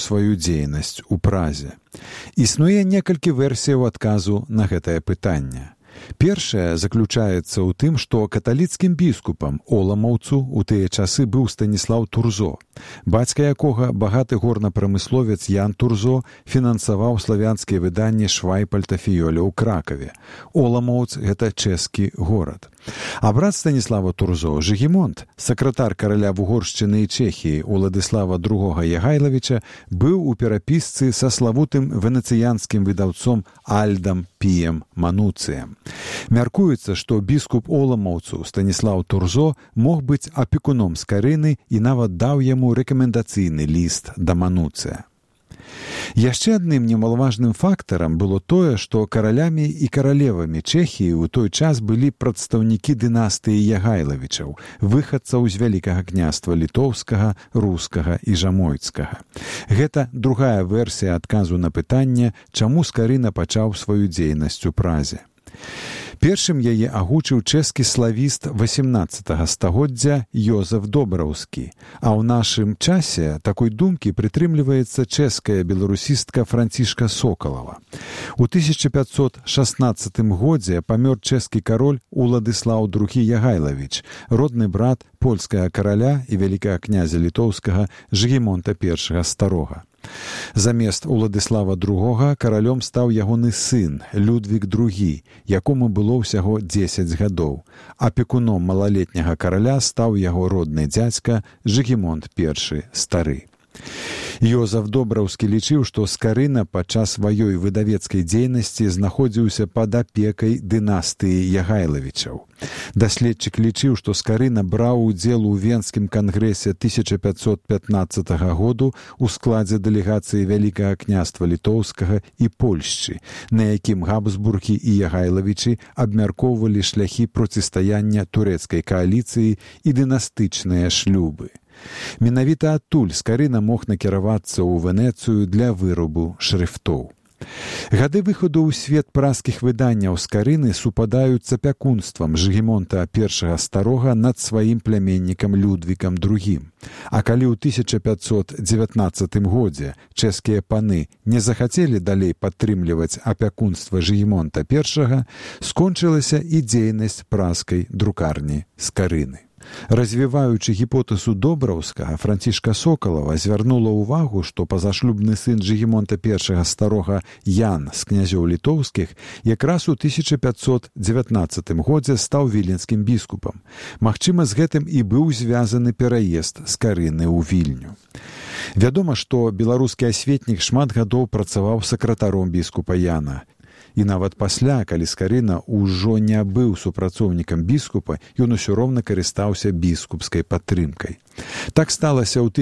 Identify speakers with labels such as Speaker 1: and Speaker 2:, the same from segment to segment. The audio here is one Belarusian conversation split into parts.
Speaker 1: сваю дзейнасць у Празе. Існуе некалькі версіяў адказу на гэтае пытанне. Першая заключаецца ў тым, што каталіцкім біскупам оламаўцу ў тыя часы быў Станіслаў Турзо, бацька якога багаты горнапрамысловец Ян Турзо фінансаваў славянскія выданні Швайпальта Фіёля ў Кракаве. Оламаўц – гэта чэшскі горад. А брат Станіслава Турзо, Жыгімонт, сакратар караля Вугоршчыны і Чэхіі Уладыслава II Ягайлавіча, быў у перапісцы са славутым венецыянскім выдаўцом Альдам Піем Мануцыем. Мяркуецца, што біскуп оламаўцу Станіслаў Турзо мог быць апекуном Скарыны і нават даў яму рэкамендацыйны ліст да Мануцыя. Яшчэ адным немалаважным фактарам было тое, што каралямі і каралевамі Чэхіі ў той час былі прадстаўнікі дынастыі Ягайлавічаў, выхадцаў з Вялікага княства літоўскага, рускага і жамойцкага. Гэта другая версія адказу на пытанне, чаму Скарына пачаў сваю дзейнасць у Празе. Першым яе агучыў чэшскі славіст 18 стагоддзя Ёзеф Добраўскі, а ў нашым часе такой думкі прытрымліваецца чэшская беларусістка Францішка Сокалава. У 1516 годзе памёр чэшскі кароль Уладыслаў II Ягайлавіч, родны брат польскага караля і вялікага князя літоўскага Жыгімонта I Старога. Замест Уладыслава II каралём стаў ягоны сын Людвік II, якому было ўсяго 10 гадоў. Апекуном малалетняга караля стаў яго родны дзядзька Жыгімонт I Стары. Ёзеф Добраўскі лічыў, што Скарына падчас сваёй выдавецкай дзейнасці знаходзіўся пад апекай дынастыі Ягайлавічаў. Даследчык лічыў, што Скарына браў удзел у Венскім кангрэсе 1515 году ў складзе дэлегацыі Вялікага княства літоўскага і Польшчы, на якім Габсбургі і Ягайлавічы абмяркоўвалі шляхі процістаяння турэцкай кааліцыі і дынастычныя шлюбы. Менавіта адтуль Скарына мог накіравацца ў Венецыю для вырабу шрыфтоў. Гады выхаду ў свет празскіх выданняў Скарыны супадаюць з апякунствам Жыгімонта I Старога над сваім пляменнікам Людвікам II. А калі ў 1519 годзе чэшскія паны не захацелі далей падтрымліваць апякунства Жыгімонта I, скончылася і дзейнасць празскай друкарні Скарыны. Развіваючы гіпотэзу Добраўскага, Францішка Сокалава звярнула ўвагу, што пазашлюбны сын Жыгімонта I Старога Ян з князёў літоўскіх якраз у 1519 годзе стаў віленскім біскупам. Магчыма, з гэтым і быў звязаны пераезд Скарыны ў Вільню. Вядома, што беларускі асветнік шмат гадоў працаваў сакратаром біскупа Яна. І нават пасля, калі Скарына ўжо не быў супрацоўнікам біскупа, ён усё роўна карыстаўся біскупскай падтрымкай. Так сталася ў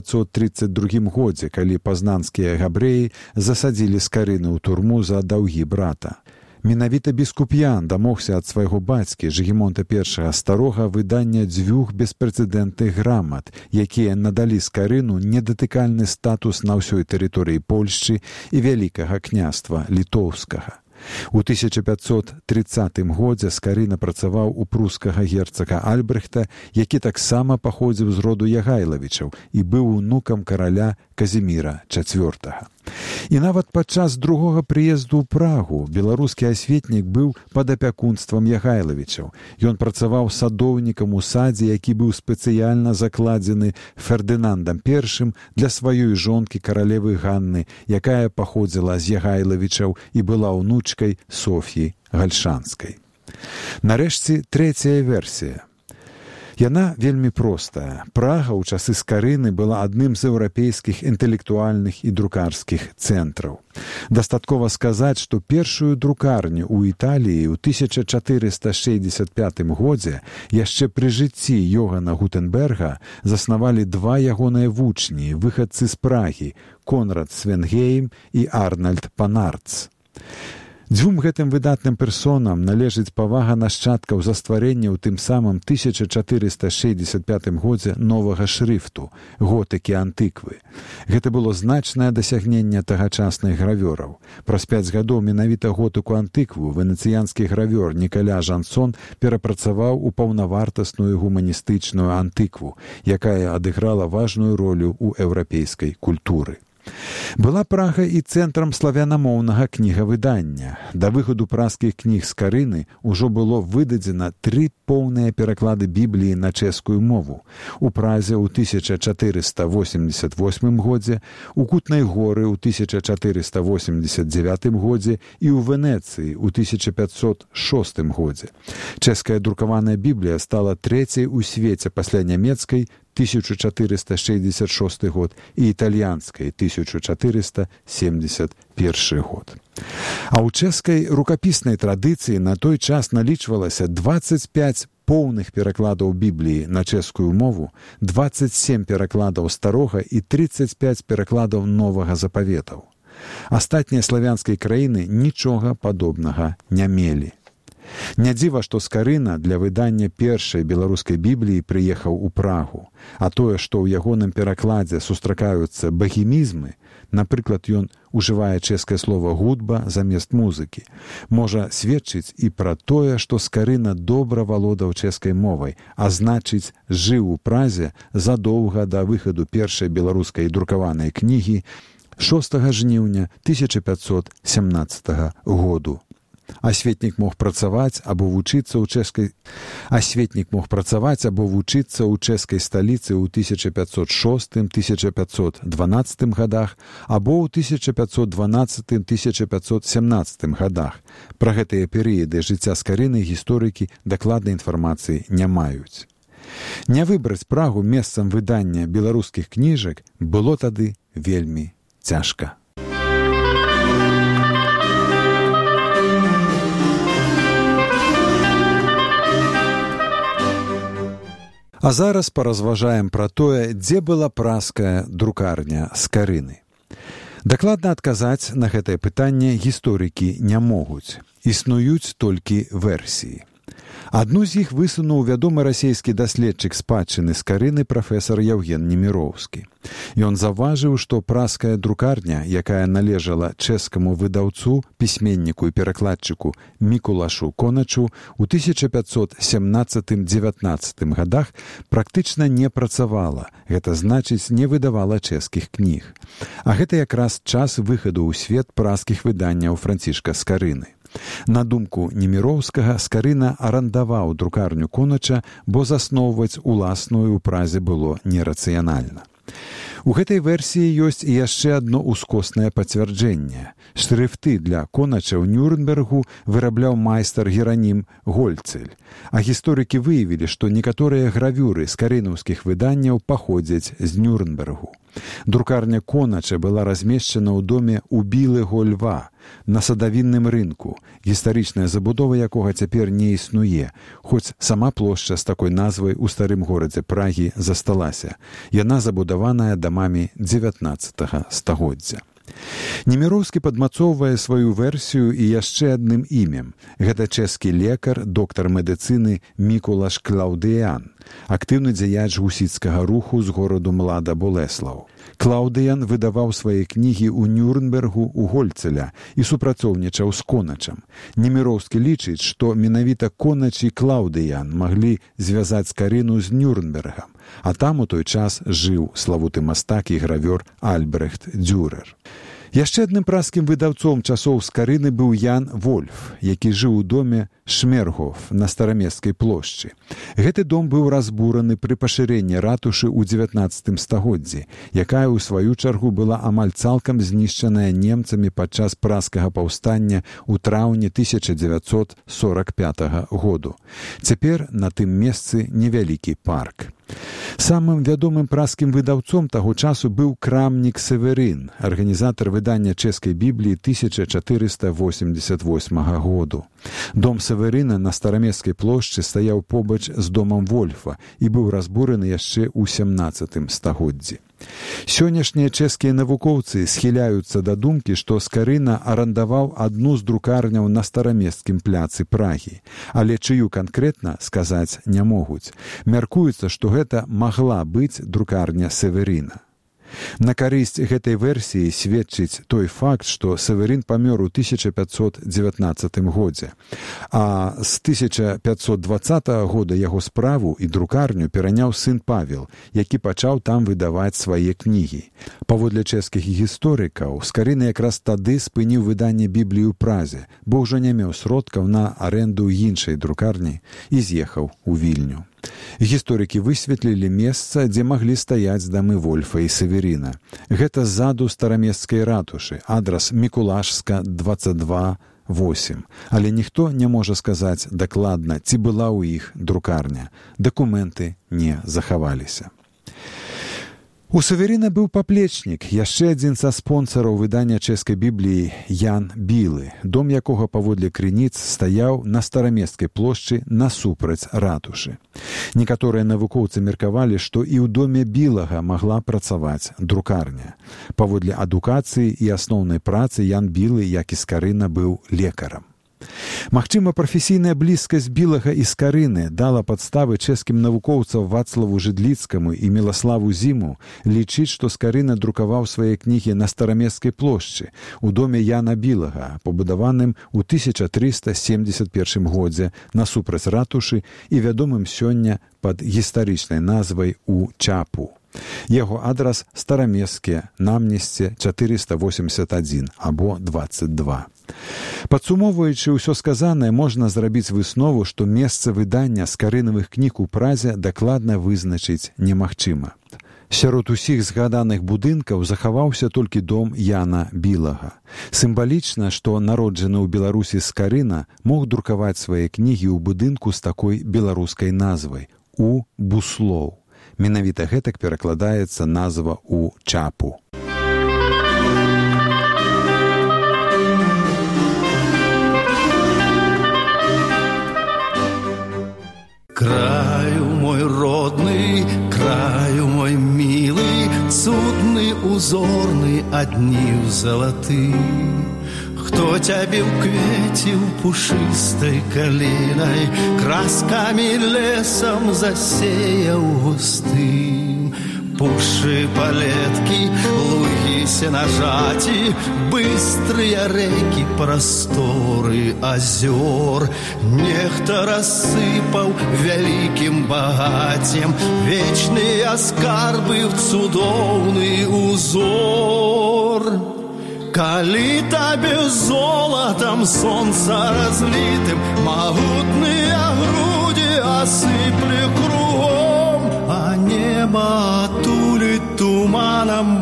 Speaker 1: 1532 годзе, калі пазнанскія габрэі засадзілі Скарыну ў турму за даўгі брата. Менавіта біскуп Ян дамогся ад свайго бацькі Жыгімонта I Старога выдання 2 беспрэцэдэнтных грамат, якія надалі Скарыну недатыкальны статус на ўсёй тэрыторыі Польшчы і Вялікага княства літоўскага. У 1530 годзе Скарына працаваў у прускага герцага Альбрэхта, які таксама паходзіў з роду Ягайлавічаў і быў унукам караля Казіміра IV. І нават падчас другога прыезду ў Прагу беларускі асветнік быў пад апякунствам Ягайлавічаў. Ён працаваў садоўнікам у садзе, які быў спецыяльна закладзены Фердынандам I для сваёй жонкі каралевы Ганны, якая паходзіла з Ягайлавічаў і была ўнучкай Соф'і Гальшанскай. Нарэшце, трэцяя версія. Яна вельмі простая. Прага ў часы Скарыны была адным з еўрапейскіх інтэлектуальных і друкарскіх цэнтраў. Дастаткова сказаць, што першую друкарню ў Італіі ў 1465 годзе яшчэ пры жыцці Йогана Гутенберга заснавалі 2 ягоныя вучні, выхадцы з Прагі, Конрад Свенгейм і Арнальд Панарц. 2 гэтым выдатным персонам належыць павага нашчадкаў за стварэнне ў тым самым 1465 годзе новага шрыфту – готыкі антыквы. Гэта было значнае дасягненне тагачасных гравёраў. Праз 5 гадоў менавіта готыку антыкву венецыянскі гравёр Нікаля Жансон перапрацаваў у паўнавартасную гуманістычную антыкву, якая адыграла важную ролю ў еўрапейскай культуры. Была Прага і цэнтрам славянамоўнага кнігавыдання. Да выхаду праскіх кніг з Карыны ўжо было выдадзена 3 поўныя пераклады Бібліі на чэшскую мову. У Празе ў 1488 годзе, у Кутнай горы ў 1489 годзе і ў Венецыі ў 1506 годзе. Чэшская друкаваная Біблія стала 3-й у свеце пасля нямецкай 1466 год і італьянскай 1471 год. А ў чэшскай рукапіснай традыцыі на той час налічвалася 25 поўных перакладаў Бібліі на чэшскую мову, 27 перакладаў старога і 35 перакладаў новага запаветаў. Астатнія славянскія краіны нічога падобнага не мелі. Не дзіва, што Скарына для выдання першай беларускай Бібліі прыехаў у Прагу, а тое, што ў ягоным перакладзе сустракаюцца багемізмы, напрыклад, ён ужывае чэшскае слова «гудба» замест музыкі, можа сведчыць і пра тое, што Скарына добра валодаў чэшскай мовай, а значыць, жыў у Празе задоўга да выхаду першай беларускай друкаванай кнігі 6 жніўня 1517 году. Асветнік мог працаваць або вучыцца ў чэшскай сталіцы ў 1506-1512 годах або ў 1512-1517 годах. Пра гэтыя перыяды жыцця Скарыны гісторыкі дакладнай інфармацыі не маюць. Не выбраць Прагу месцам выдання беларускіх кніжак было тады вельмі цяжка. А зараз паразважаем пра тое, дзе была празкая друкарня Скарыны. Дакладна адказаць на гэтае пытанне гісторыкі не могуць. Існуюць толькі версіі. Адну з іх высунуў вядомы расійскі даследчык спадчыны Скарыны прафесар Яўген Неміроўскі. Ён заўважыў, што празкая друкарня, якая належала чэшскаму выдаўцу, пісьменніку і перакладчыку Мікулашу Коначу, у 1517-19 годах практычна не працавала, гэта значыць, не выдавала чэшскіх кніг. А гэта якраз час выхаду ў свет празкіх выданняў Францішка Скарыны. На думку Неміроўскага, Скарына арандаваў друкарню Конача, бо засноўваць уласную ў Празе было нерацыянальна. У гэтай версіі ёсць і яшчэ адно ускоснае пацвярджэнне. Шрыфты для Конача ў Нюрнбергу вырабляў майстар Геранім Гольцель. А гісторыкі выявілі, што некаторыя гравюры скарынаўскіх выданняў паходзяць з Нюрнбергу. Друкарня Конача была размешчана ў доме у Білого Льва, на садавінным рынку, гістарычная забудова якога цяпер не існуе, хоць сама плошча з такой назвай у старым горадзе Прагі засталася. Яна забудаваная дамамі 19 стагоддзя. Неміроўскі падмацоўвае сваю версію і яшчэ адным імем. Гэта чэшскі лекар, доктар медыцыны Мікулаш Клаўдыян, актыўны дзеяч гусіцкага руху з гораду Млада Болеслаў. Клаўдыян выдаваў свае кнігі ў Нюрнбергу у Гольцеля і супрацоўнічаў з Коначам. Неміроўскі лічыць, што менавіта Конач і Клаўдыян маглі звязаць Скарыну з Нюрнбергам, а там у той час жыў славуты мастак і гравёр Альбрехт Дюрер. Яшчэ адным празкім выдаўцом часоў Скарыны быў Ян Вольф, які жыў у доме Шмергоф на Старамесцкай плошчы. Гэты дом быў разбураны пры пашырэнні ратушы ў 19 стагоддзі, якая ў сваю чаргу была амаль цалкам знішчаная немцамі падчас празкага паўстання ў траўні 1945 году. Цяпер на тым месцы невялікі парк. Самым вядомым празкім выдаўцом таго часу быў крамнік Северын, арганізатар выдання чэшскай Бібліі 1488 году. Дом Северына на Старамесцкай плошчы стаяў побач з домам Вольфа і быў разбураны яшчэ ў 17 стагоддзі. Сённяшнія чэшскія навукоўцы схіляюцца да думкі, што Скарына арандаваў адну з друкарняў на Старамесцкім пляцы Прагі, але чыю канкрэтна сказаць не могуць. Мяркуецца, што гэта магла быць друкарня Северына. На карысць гэтай версіі сведчыць той факт, што Северин памёр у 1519 годзе, а з 1520 года яго справу і друкарню пераняў сын Павел, які пачаў там выдаваць свае кнігі. Паводле чэшскіх гісторыкаў, Скарына якраз тады спыніў выданне Бібліі ў Празе, бо ўжо не меў сродкаў на аренду іншай друкарні і з'ехаў у Вільню. Гісторыкі высветлілі месца, дзе маглі стаяць дамы Вольфа і Северина. Гэта ззаду старамесцкай ратушы, адрас Мікулашска, 22/8. Але ніхто не можа сказаць дакладна, ці была ў іх друкарня. Дакументы не захаваліся. У Северина быў паплечнік, яшчэ адзін са спонсараў выдання чэшскай Бібліі Ян Білы, дом якога паводле крыніц стаяў на старамесцкай плошчы насупраць ратушы. Некаторыя навукоўцы меркавалі, што і ў доме Білага магла працаваць друкарня. Паводле адукацыі і асноўнай працы Ян Білы, як і Скарына, быў лекарам. Магчыма, прафесійная блізкасць Білага і Скарыны дала падставы чэшскім навукоўцам Вацлаву Жыдліцкаму і Мілаславу Зіму лічыць, што Скарына друкаваў свае кнігі на старамесцкай плошчы у доме Яна Білага, пабудаваным у 1371 годзе насупраць ратушы і вядомым сёння пад гістарычнай назвай у Чапу. Яго адрас старамесцкія, Намнесце, 481 або 22. Падсумоўваючы ўсё сказанае, можна зрабіць выснову, што месца выдання скарынавых кніг у Празе дакладна вызначыць немагчыма. Сярод усіх згаданых будынкаў захаваўся толькі дом Яна Білага. Сімвалічна, што народжаны ў Беларусі Скарына мог друкаваць свае кнігі ў будынку з такой беларускай назвай – у Буслоў. Менавіта гэтак перакладаецца назва ў Чапу.
Speaker 2: Краю мой родный, краю мой милый, цудный, узорный, однив золотый. Хто цябе ўкветіў пушыстай калінай, краскамі лесам засеяў густым. Пушы палеткі, лугі сенажаці, быстрыя рэкі, прасторы азёр. Нехта рассыпаў вялікім багаццем вечныя скарбы в цудоўны узор. Калі табе золотам сонца разлітым магутныя грудзі асыпле кругом, а неба атуліць туманам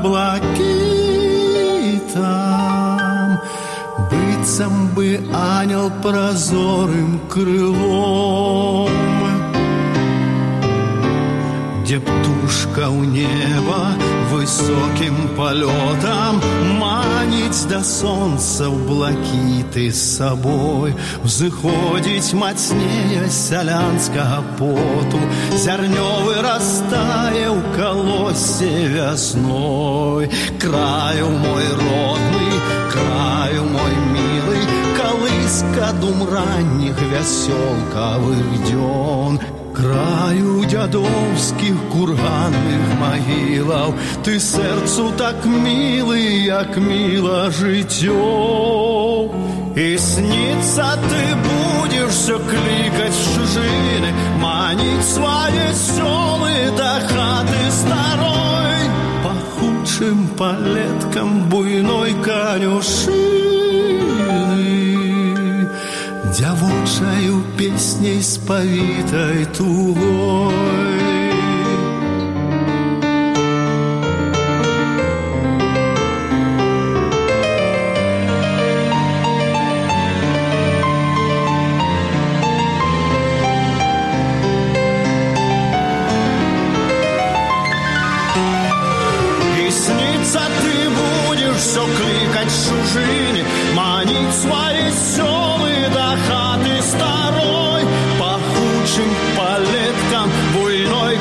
Speaker 2: блакітам, быццам бы ангел празорым крылом. Дзе птушка ў неба высокім палётам маніць да сонца ў блакіты з сабой. Узыходзіць мацнее сялянскага поту, зярнёвы растае ў калосе вясной. Краю мой родны, краю мой милы, калыска дум ранніх вясёлкавых дзён. Краю дзядоўскіх курганных магілаў, ты сэрцу так мілы, як міла жыццё. І снится ты будешь все кликать з чужины, маніць свае сёлы да хаты старой, пахучым палеткам буйной канюшыны. Дзявочаю песней спавітай тугой. И снится ты будешь все кликать в чужине, маніць свои сёлы до хаты старой, пахучим палеткам буйной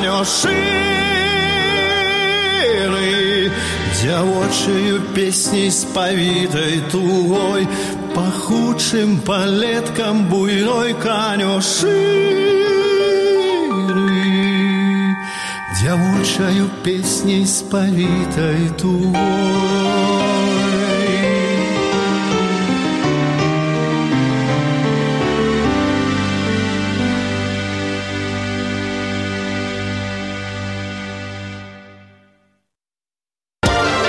Speaker 2: канюшыны. Дзявочаю песней спавітай тугой, пахучим палеткам буйной канюшыны. дзявочаю песняй спавітай тугой.